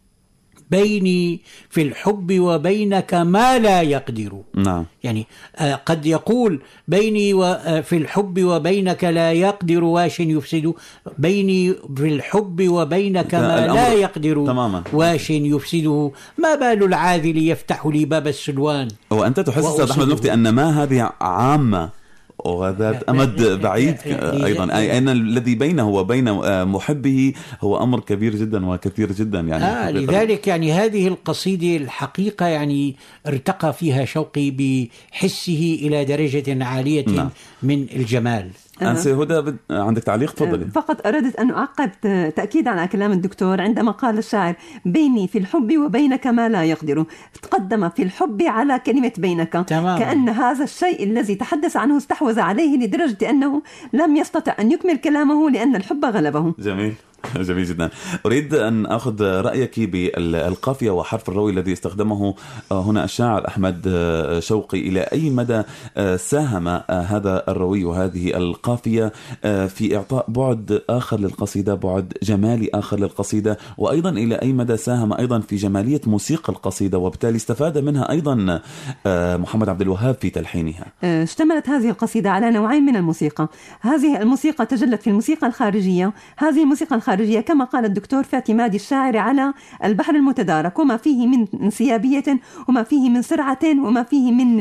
بيني في الحب وبينك ما لا يقدر. نعم. يعني قد يقول بيني في الحب وبينك لا يقدر واش يفسد، بيني في الحب وبينك ما لا يقدر تماما. واش يفسده، ما بال العاذل يفتح لي باب السلوان. وأنت تحس أستاذ أحمد المفتي أن ما هذه عامة وذات أمد بعيد أيضا، أي أن الذي بينه وبين محبه هو أمر كبير جدا وكثير جدا يعني. لذلك يعني هذه القصيدة الحقيقة يعني ارتقى فيها شوقي بحسه إلى درجة عالية نعم. من الجمال. أنسي هدى عندك تعليق؟ تفضلي. فقط أردت أن أعقب تأكيدا على كلام الدكتور عندما قال الشاعر بيني في الحب وبينك ما لا يقدر، تقدم في الحب على كلمة بينك. تمام. كأن هذا الشيء الذي تحدث عنه استحوذ عليه لدرجة أنه لم يستطع أن يكمل كلامه لأن الحب غلبه. جميل. جميل جدا. أريد أن أخذ رأيك بالقافية وحرف الروي الذي استخدمه هنا الشاعر أحمد شوقي. إلى أي مدى ساهم هذا الروي وهذه القافية في إعطاء بعد آخر للقصيدة، بعد جمالي آخر للقصيدة، وأيضا إلى أي مدى ساهم أيضا في جمالية موسيقى القصيدة وبالتالي استفاد منها أيضا محمد عبد الوهاب في تلحينها؟ اشتملت هذه القصيدة على نوعين من الموسيقى. هذه الموسيقى تجلت في الموسيقى الخارجية. هذه الموسيقى الخارجية كما قال الدكتور في اعتماد الشاعر على البحر المتدارك، وما فيه من انسيابية وما فيه من سرعة وما فيه من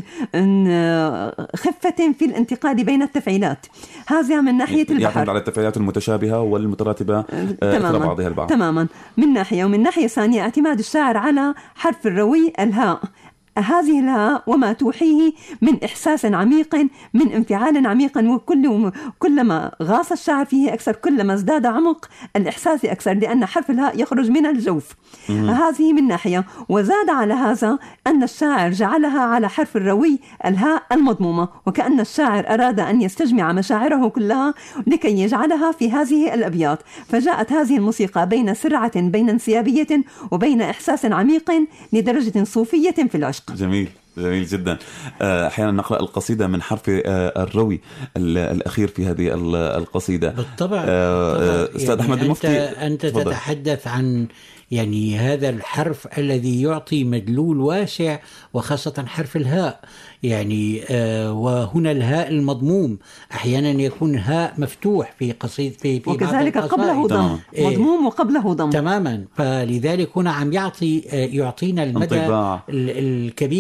خفة في الانتقال بين التفعيلات. هذا من ناحية البحر، يعتمد على التفعيلات المتشابهة والمتراتبة إثر بعضها البعض. تماما. من ناحية، ومن ناحية ثانية اعتماد الشاعر على حرف الروي الهاء. هذه الهاء وما توحيه من إحساس عميق، من انفعال عميق، وكلما غاص الشاعر فيه أكثر كلما ازداد عمق الإحساس أكثر، لأن حرف الهاء يخرج من الجوف. هذه من ناحية. وزاد على هذا أن الشاعر جعلها على حرف الروي الهاء المضمومة، وكأن الشاعر أراد أن يستجمع مشاعره كلها لكي يجعلها في هذه الأبيات. فجاءت هذه الموسيقى بين سرعة، بين انسيابية، وبين إحساس عميق لدرجة صوفية في العشق. جميل. جميل جدا. أحيانا نقرأ القصيدة من حرف الروي الأخير في هذه القصيدة. بالطبع. أستاذ يعني أحمد المفتي، أنت تتحدث عن يعني هذا الحرف الذي يعطي مدلول واسع، وخاصة حرف الهاء. يعني وهنا الهاء المضموم أحيانا يكون هاء مفتوح في قصيدة في وكذلك قبله ضم، مضموم وقبله ضم. تماما. فلذلك هنا عم يعطينا المدى الكبير جدا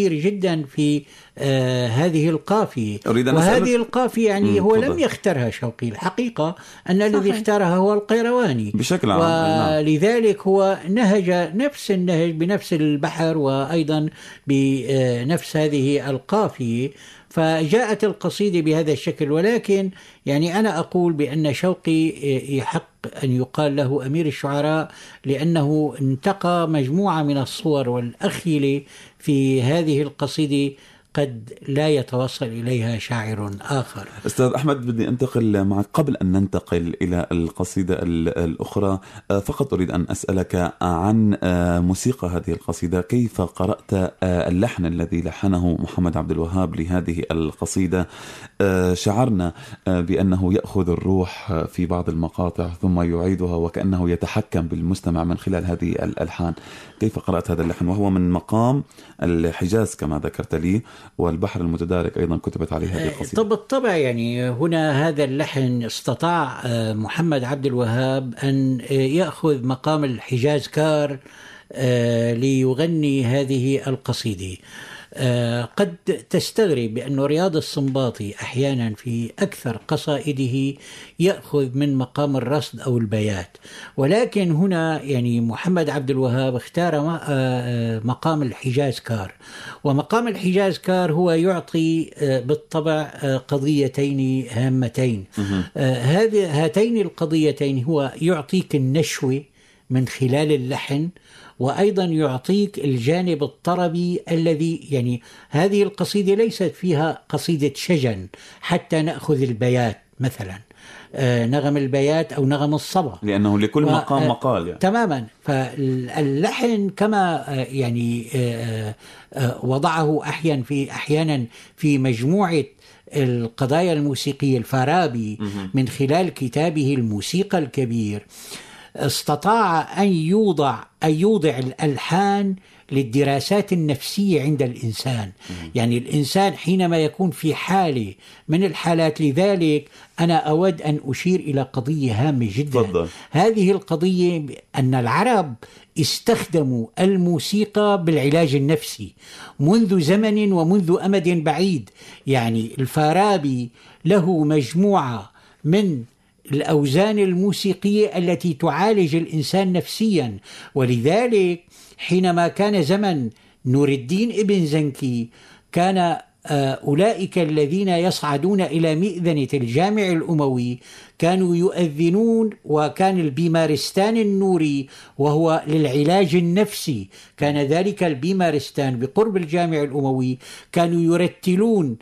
جدا في هذه القافية. وهذه القافية يعني هو لم يختارها شوقي، الحقيقة أن الذي اختارها هو القيرواني بشكل عام، ولذلك هو نهج نفس النهج بنفس البحر وأيضا بنفس هذه القافية، فجاءت القصيدة بهذا الشكل. ولكن يعني أنا أقول بأن شوقي يحق أن يقال له أمير الشعراء، لأنه انتقى مجموعة من الصور والأخيلة في هذه القصيدة قد لا يتوصل إليها شاعر آخر. أستاذ أحمد، بدي أنتقل معك قبل أن ننتقل إلى القصيدة الأخرى. فقط أريد أن أسألك عن موسيقى هذه القصيدة. كيف قرأت اللحن الذي لحنه محمد عبد الوهاب لهذه القصيدة؟ شعرنا بأنه يأخذ الروح في بعض المقاطع ثم يعيدها وكأنه يتحكم بالمستمع من خلال هذه الألحان. كيف قرأت هذا اللحن وهو من مقام الحجاز كما ذكرت لي، والبحر المتدارك أيضا كتبت عليه هذه القصيدة؟ بالطبع يعني هنا هذا اللحن استطاع محمد عبد الوهاب أن يأخذ مقام الحجاز كار ليغني هذه القصيدة. قد تستغرب بأن رياض السنباطي أحيانا في أكثر قصائده يأخذ من مقام الرصد أو البيات، ولكن هنا يعني محمد عبد الوهاب اختار مقام الحجاز كار. ومقام الحجاز كار هو يعطي بالطبع قضيتين هامتين. هاتين القضيتين هو يعطيك النشوة من خلال اللحن، وأيضا يعطيك الجانب الطربي الذي يعني هذه القصيدة ليست فيها قصيدة شجن حتى نأخذ البيات مثلا نغم البيات أو نغم الصبا، لأنه لكل مقام مقال يعني. تماما. فاللحن كما يعني وضعه أحيانا في مجموعة القضايا الموسيقية الفارابي من خلال كتابه الموسيقى الكبير، استطاع أن يوضع الألحان للدراسات النفسية عند الإنسان. يعني الإنسان حينما يكون في حالة من الحالات، لذلك أنا أود أن أشير إلى قضية هامة جدا. فضل. هذه القضية أن العرب استخدموا الموسيقى بالعلاج النفسي منذ زمن ومنذ أمد بعيد. يعني الفارابي له مجموعة من الأوزان الموسيقية التي تعالج الإنسان نفسيا، ولذلك حينما كان زمن نور الدين ابن زنكي كان أولئك الذين يصعدون إلى مئذنة الجامع الأموي كانوا يؤذنون، وكان البيمارستان النوري وهو للعلاج النفسي، كان ذلك البيمارستان بقرب الجامع الأموي كانوا يرتلون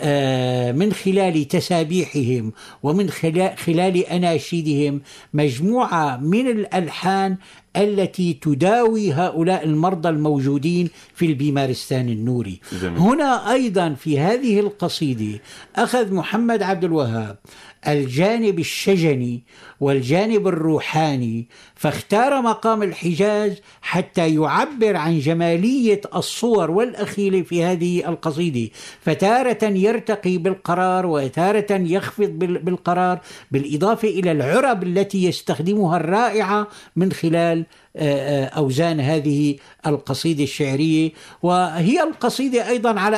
من خلال تسابيحهم ومن خلال أناشيدهم مجموعة من الألحان التي تداوي هؤلاء المرضى الموجودين في البيمارستان النوري. جميل. هنا أيضا في هذه القصيدة أخذ محمد عبد الوهاب الجانب الشجني والجانب الروحاني، فاختار مقام الحجاز حتى يعبر عن جمالية الصور والأخيلة في هذه القصيدة، فتارة يرتقي بالقرار وتارة يخفض بالقرار، بالإضافة إلى العرب التي يستخدمها الرائعة من خلال أوزان هذه القصيدة الشعرية. وهي القصيدة أيضا على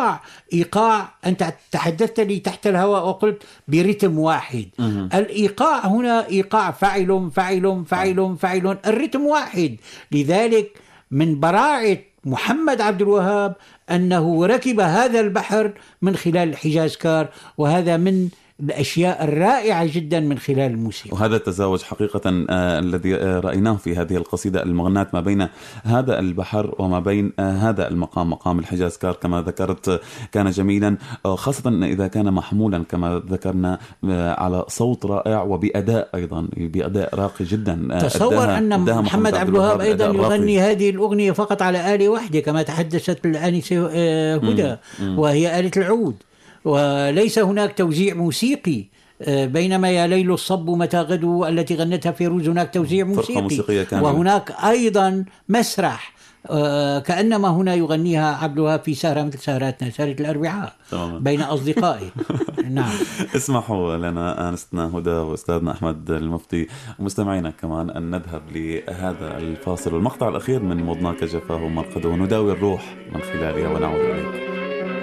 إيقاع أنت تحدثت لي تحت الهواء وقلت برتم واحد. الإيقاع هنا إيقاع فعل فعل فعل فعل، الرتم واحد. لذلك من براعة محمد عبد الوهاب أنه ركب هذا البحر من خلال الحجاز كار، وهذا من الأشياء الرائعة جدا من خلال الموسيقى. وهذا التزاوج حقيقة الذي رأيناه في هذه القصيدة المغناة ما بين هذا البحر وما بين هذا مقام الحجاز كار كما ذكرت كان جميلا، خاصة إذا كان محمولا كما ذكرنا على صوت رائع وبأداء أيضا بأداء راقي جدا. تصور أن محمد عبد الوهاب أيضا يغني هذه الأغنية فقط على آلة واحدة كما تحدثت الآنسة هدى، وهي آلة العود، وليس هناك توزيع موسيقي. بينما يا ليل الصب متى غدو التي غنتها فيروز هناك توزيع موسيقي، وهناك أيضا مسرح كأنما هنا يغنيها عبد الوهاب في سهرة مثل سهراتنا، سهرة الأربعاء بين أصدقائي. نعم. اسمحوا لنا أنستنا هدى وأستاذنا أحمد المفتي ومستمعينا كمان أن نذهب لهذا الفاصل والمقطع الأخير من مضناك جفاه مرقده، ونداوي الروح من خلالها ونعود إليك.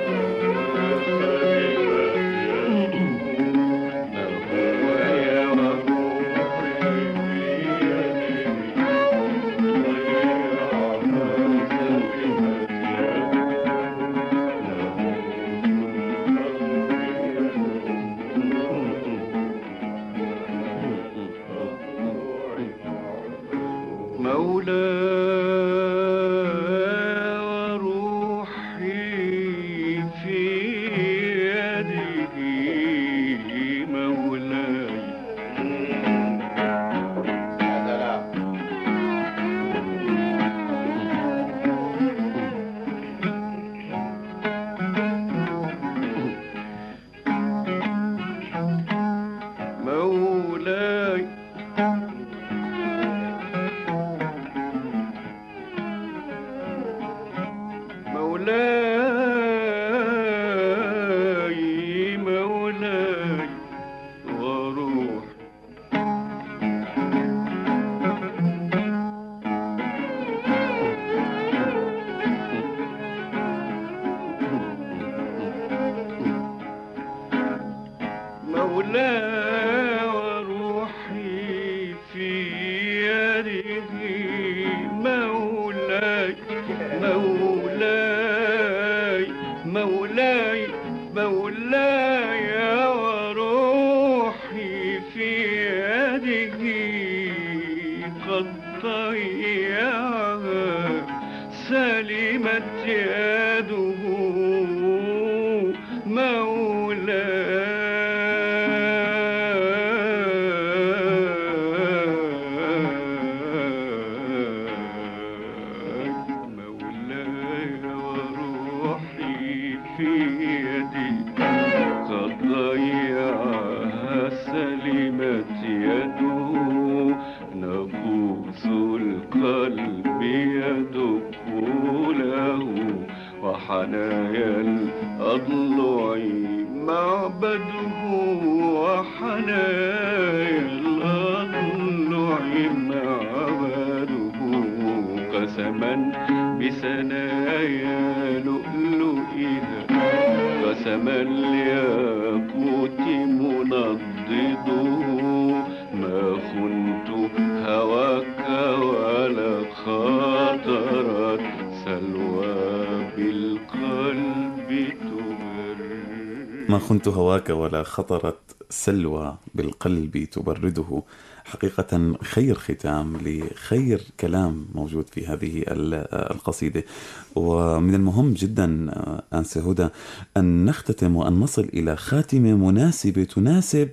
ما خنت هواك ولا خطرت سلوى بالقلب تبرده. حقيقة خير ختام لخير كلام موجود في هذه القصيدة، ومن المهم جدا أنسة هدى أن نختتم وأن نصل إلى خاتمة مناسبة تناسب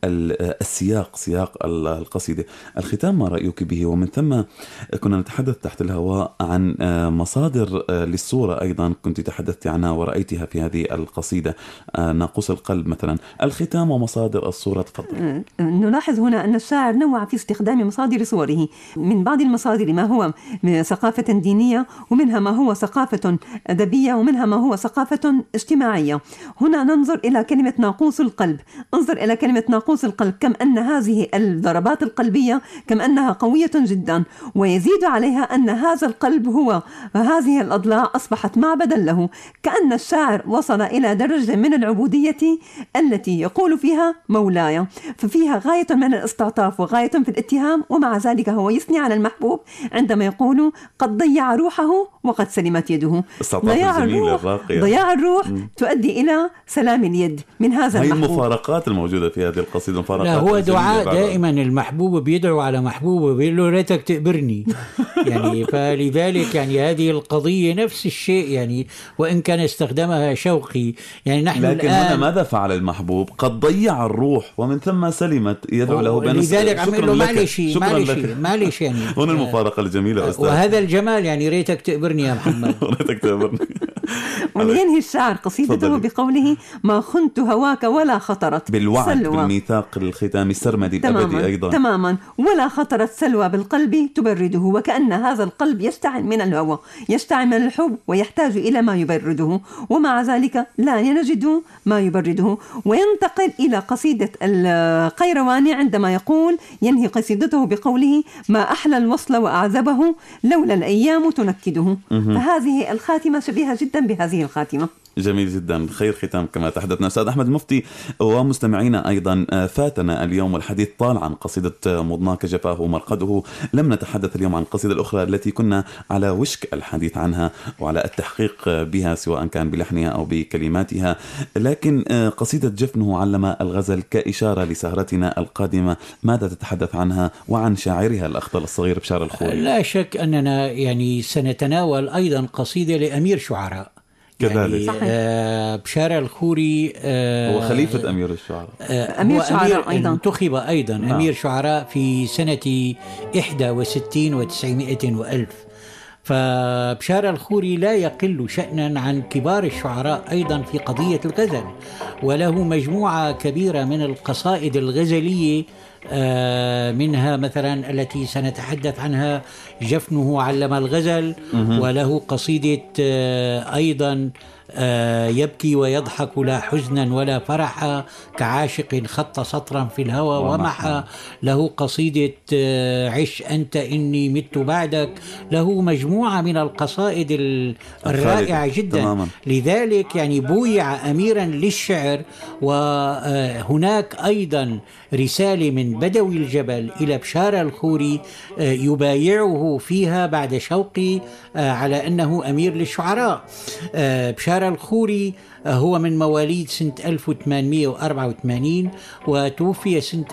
السياق، سياق القصيدة. الختام ما رأيك به؟ ومن ثم كنا نتحدث تحت الهواء عن مصادر للصورة أيضا كنت تحدثت عنها ورأيتها في هذه القصيدة، ناقوس القلب مثلا. الختام ومصادر الصورة، تفضل. نلاحظ هنا أن الشاعر نوع في استخدام مصادر صوره، من بعض المصادر ما هو ثقافة دينية، ومنها ما هو ثقافة أدبية، ومنها ما هو ثقافة اجتماعية. هنا ننظر إلى كلمة ناقوس القلب، انظر إلى كلمة ناقوس القلب، كم أن هذه الضربات القلبية كم أنها قوية جدا، ويزيد عليها أن هذا القلب هو هذه الأضلاع أصبحت معبدا له، كأن الشاعر وصل إلى درجة من العبودية التي يقول فيها مولاي، ففيها غاية من الاستعطاف وغاية في الاتهام، ومع ذلك هو يثني على المحبوب عندما يقول قد ضيع روحه وقد سلمت يده. ضياع الروح تؤدي إلى سلام اليد من هذا المحبوب. هي المفارقات الموجودة في هذه القصيدة مفارقات. لا، هو دعاء دائما، المحبوب بيدعو على محبوبه بيقول له ريتك تقبرني يعني فلذلك يعني هذه القضية نفس الشيء يعني، وإن كان استخدمها شوقي يعني نحن لكن هنا ماذا فعل المحبوب؟ قد ضيع الروح ومن ثم سلمت يدعو له بين لذلك عم يقول له معلش يعني هنا المفارقة الجميلة أستاذ، وهذا الجمال يعني ريتك تقبرني يا محمد ريتك تقبرني. ولينهي الشاعر قصيدته بقوله: ما خنت هواك ولا خطرت بالوعد سلوى، بالميثاق الختامي السرمدي الأبدي أيضا. تماما، ولا خطرت سلوى بالقلب تبرده، وكأن هذا القلب يشتعل من الهوى، يشتعل من الحب ويحتاج إلى ما يبرده، ومع ذلك لا يجد ما يبرده. وينتقل إلى قصيدة القيرواني عندما يقول ينهي قصيدته بقوله: ما أحلى الوصل وأعذبه لولا الأيام تنكده. فهذه الخاتمة شبيهة جدا بهذه الخاتمة. جميل جدا، خير ختام كما تحدثنا. أستاذ أحمد المفتي ومستمعينا أيضا، فاتنا اليوم الحديث طال عن قصيدة مضناك جفاه مرقده. لم نتحدث اليوم عن القصيدة الأخرى التي كنا على وشك الحديث عنها وعلى التحقيق بها سواء كان بلحنها أو بكلماتها، لكن قصيدة جفنه علم الغزل كإشارة لسهرتنا القادمة. ماذا تتحدث عنها وعن شاعرها الأخطل الصغير بشار الخوري؟ لا شك أننا يعني سنتناول أيضا قصيدة لأمير شعراء كذلك. يعني بشار الخوري هو خليفة أمير الشعراء، أمير شعراء أيضا، انتخب أيضا نعم. أمير شعراء في سنة 61 و900 وألف. فبشار الخوري لا يقل شأنا عن كبار الشعراء أيضا في قضية الغزل، وله مجموعة كبيرة من القصائد الغزلية، منها مثلا التي سنتحدث عنها جفنه علم الغزل، وله قصيدة أيضا يبكي ويضحك لا حزنا ولا فرحا كعاشق خط سطرا في الهوى ومحا. له قصيدة عش أنت إني مت بعدك. له مجموعة من القصائد الرائعة جدا تماما. لذلك يعني بويع أميرا للشعر. وهناك أيضا رسالة من بدوي الجبل إلى بشار الخوري يبايعه فيها بعد شوقي على أنه أمير للشعراء. بشار الخوري هو من مواليد سنة 1884 وتوفي سنة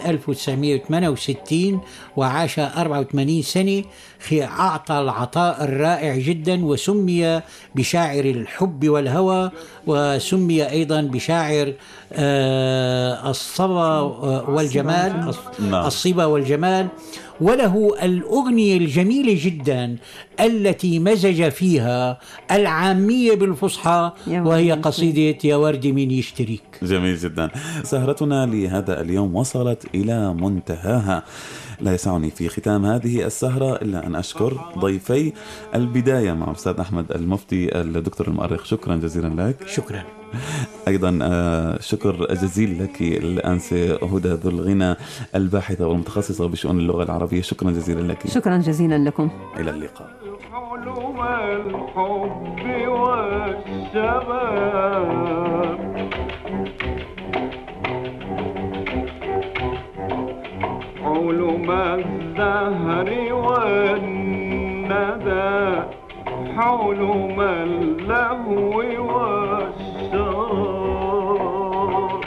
1968 وعاش 84 سنة. أعطى العطاء الرائع جدا، وسمي بشاعر الحب والهوى، وسمي أيضا بشاعر الصبا والجمال، الصبا والجمال. وله الأغنية الجميلة جدا التي مزج فيها العامية بالفصحى، وهي قصيدة يا ورد من يشتريك. جميل جدا. سهرتنا لهذا اليوم وصلت إلى منتهاها. لا يسعني في ختام هذه السهرة إلا أن أشكر ضيفي البداية مع أستاذ أحمد المفتي الدكتور المؤرخ، شكرا جزيلا لك. شكرا. أيضا شكر جزيل لك الأنسة هدى ذو الغنى الباحثة والمتخصصة بشؤون اللغة العربية، شكرا جزيلا لك. شكرا جزيلا لكم. إلى اللقاء. حلم الحب والشباب حلم الزهر والندى حلم اللهو والشراب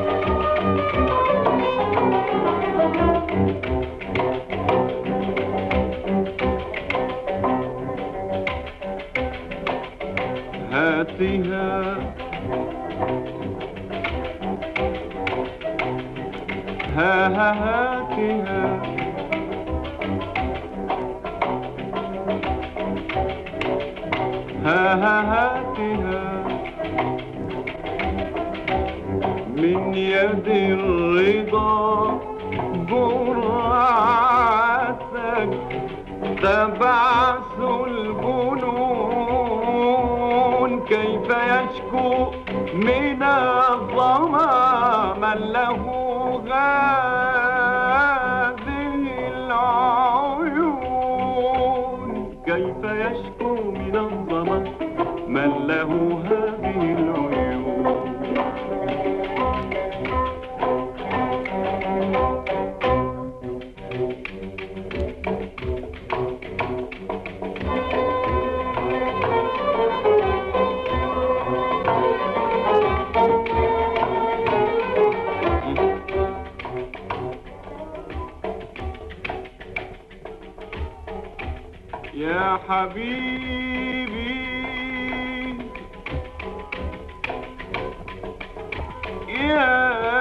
هاتها هاتها هاتها من يد الرضا جرعتك تبعث الجنون كيف يشكو من الظما من له هذه العيون كيف يشكو من الظما من له هذه العيون يا حبيبي يا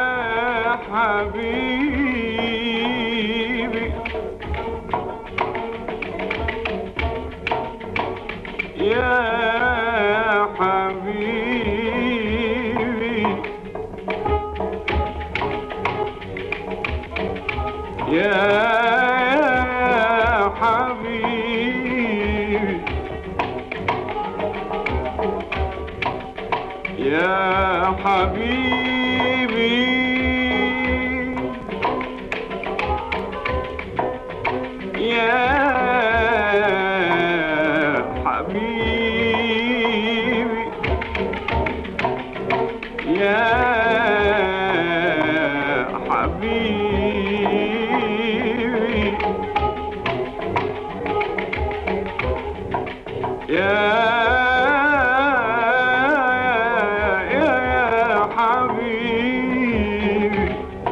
حبيبي يا حبيبي حبيبي يا حبيبي يا حبيبي يا حبيبي يا حبيبي يا حبيبي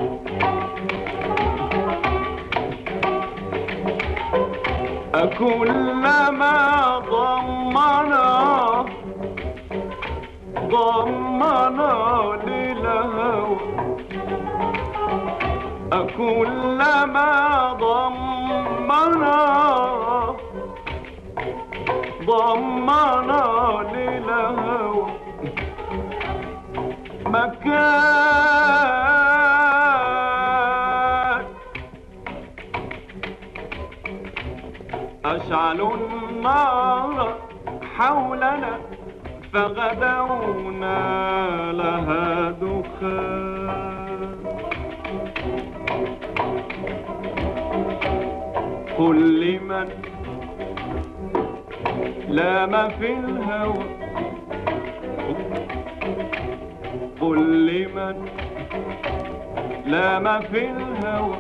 كلما ضمنا للهوى كلما ضمنا للهوى مكان أشعلوا النار حولنا فغدونا لها دخان قل لمن لام في الهوى قل لمن لام في الهوى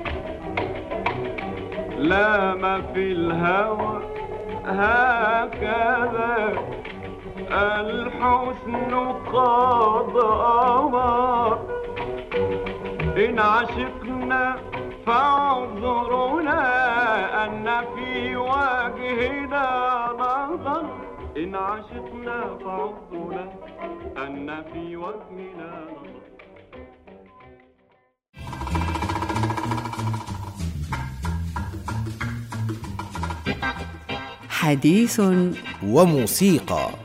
لام في الهوى هكذا الحسن قد أمر إن عشقنا فاعذرنا أن في وجهنا نظر إن عشقنا فاعذرنا أن في وجهنا نظر. حديث وموسيقى.